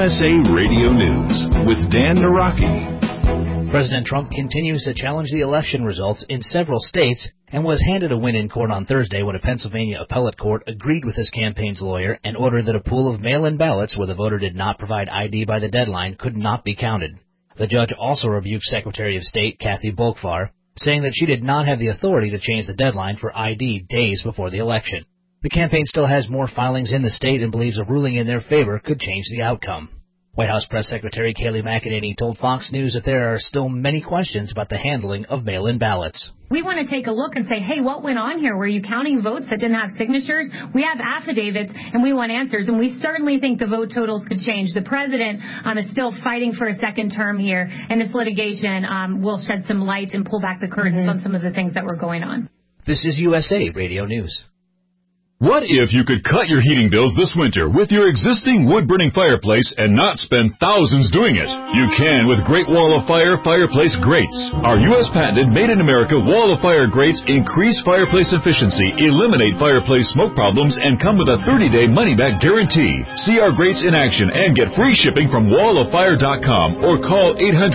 USA Radio News with Dan Naraki. President Trump continues to challenge the election results in several states and was handed a win in court on Thursday when a Pennsylvania appellate court agreed with his campaign's lawyer and ordered that a pool of mail-in ballots where the voter did not provide ID by the deadline could not be counted. The judge also rebuked Secretary of State Kathy Bolkvar, saying that she did not have the authority to change the deadline for ID days before the election. The campaign still has more filings in the state and believes a ruling in their favor could change the outcome. White House Press Secretary Kayleigh McEnany told Fox News that there are still many questions about the handling of mail-in ballots. We want to take a look and say, hey, what went on here? Were you counting votes that didn't have signatures? We have affidavits, and we want answers, and we certainly think the vote totals could change. The president is still fighting for a second term here, and this litigation will shed some light and pull back the curtains on some of the things that were going on. This is USA Radio News. What if you could cut your heating bills this winter with your existing wood-burning fireplace and not spend thousands doing it? You can with Great Wall of Fire fireplace grates. Our U.S. patented made-in-America Wall of Fire grates increase fireplace efficiency, eliminate fireplace smoke problems, and come with a 30-day money-back guarantee. See our grates in action and get free shipping from walloffire.com or call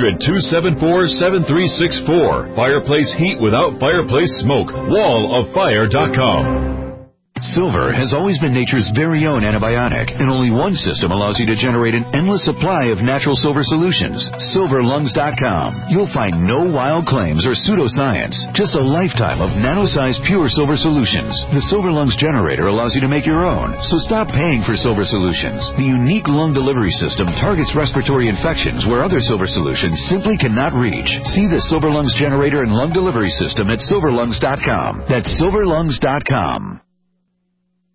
800-274-7364. Fireplace heat without fireplace smoke. walloffire.com. Silver has always been nature's very own antibiotic, and only one system allows you to generate an endless supply of natural silver solutions. SilverLungs.com. You'll find no wild claims or pseudoscience, just a lifetime of nano-sized pure silver solutions. The Silver Lungs generator allows you to make your own, so stop paying for silver solutions. The unique lung delivery system targets respiratory infections where other silver solutions simply cannot reach. See the Silver Lungs generator and lung delivery system at SilverLungs.com. That's SilverLungs.com.